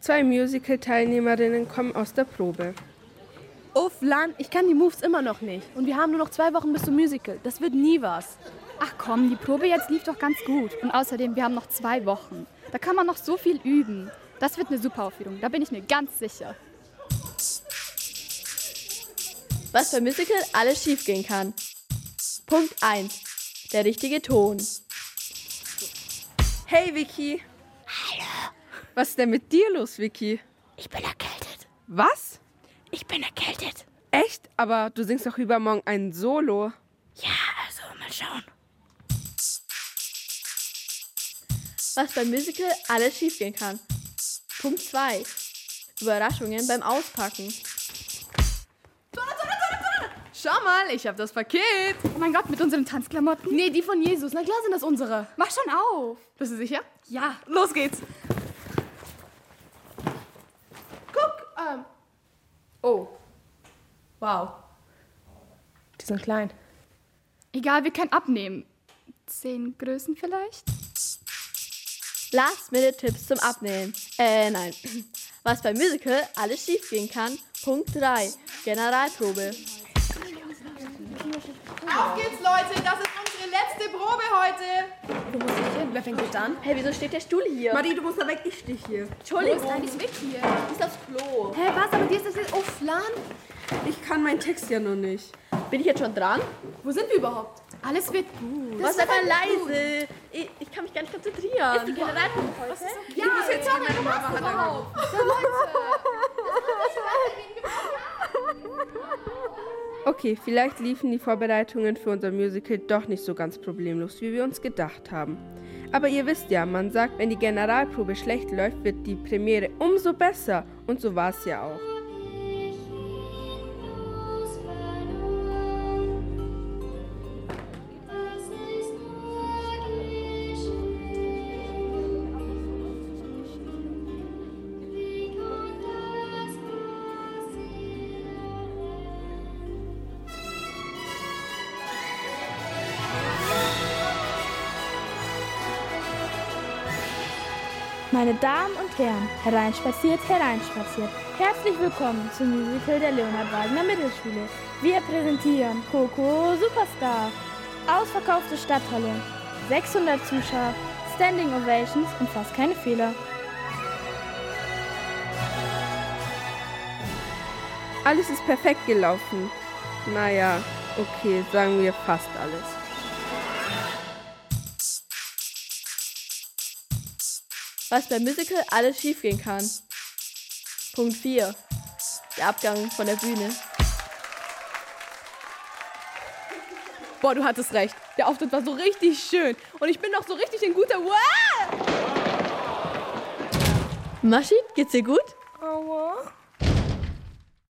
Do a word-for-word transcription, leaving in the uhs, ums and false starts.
Zwei Musical-Teilnehmerinnen kommen aus der Probe. Uff, Lan, ich kann die Moves immer noch nicht. Und wir haben nur noch zwei Wochen bis zum Musical. Das wird nie was. Ach komm, die Probe jetzt lief doch ganz gut. Und außerdem, wir haben noch zwei Wochen. Da kann man noch so viel üben. Das wird eine super Aufführung, da bin ich mir ganz sicher. Was beim Musical alles schiefgehen kann. Punkt eins. Der richtige Ton. Hey Vicky. Hallo. Was ist denn mit dir los, Vicky? Ich bin erkältet. Was? Ich bin erkältet. Echt? Aber du singst doch übermorgen ein Solo. Ja, also mal schauen. Was beim Musical alles schiefgehen kann. Punkt zwei. Überraschungen beim Auspacken. Schau mal, ich hab das Paket. Oh mein Gott, mit unseren Tanzklamotten? Nee, die von Jesus. Na klar sind das unsere. Mach schon auf. Bist du sicher? Ja. Los geht's. Guck, ähm. Oh. Wow. Die sind klein. Egal, wir können abnehmen. Zehn Größen vielleicht? Last-Minute-Tipps zum Abnehmen. Äh, nein. Was beim Musical alles schiefgehen kann. Punkt drei. Generalprobe. Auf geht's, Leute. Das ist unsere letzte Probe heute. Wo muss ich hin? Wer fängt jetzt an? Hey, wieso steht der Stuhl hier? Marie, du musst da weg, ich stehe hier. Entschuldigung. Nein, die ist weg hier. Die ist aufs Klo. Hä, was? Aber die ist das jetzt. Oh, Flan. Ich kann meinen Text ja noch nicht. Bin ich jetzt schon dran? Wo sind wir überhaupt? Alles wird gut. Was, sei mal leise. Ich, ich kann mich gar nicht konzentrieren. Ist die Generalprobe heute? Ja, ich muss jetzt sagen, meine Mama hat überhaupt. Okay, vielleicht liefen die Vorbereitungen für unser Musical doch nicht so ganz problemlos, wie wir uns gedacht haben. Aber ihr wisst ja, man sagt, wenn die Generalprobe schlecht läuft, wird die Premiere umso besser. Und so war es ja auch. Meine Damen und Herren, hereinspaziert, hereinspaziert. Herzlich willkommen zum Musical der Leonhard Wagner Mittelschule. Wir präsentieren Coco Superstar. Ausverkaufte Stadthalle, sechshundert Zuschauer, Standing Ovations und fast keine Fehler. Alles ist perfekt gelaufen. Naja, okay, sagen wir fast alles. Was beim Musical alles schiefgehen kann. Punkt vier. Der Abgang von der Bühne. Boah, du hattest recht. Der Auftritt war so richtig schön. Und ich bin noch so richtig in guter... Wow! Maschi, geht's dir gut?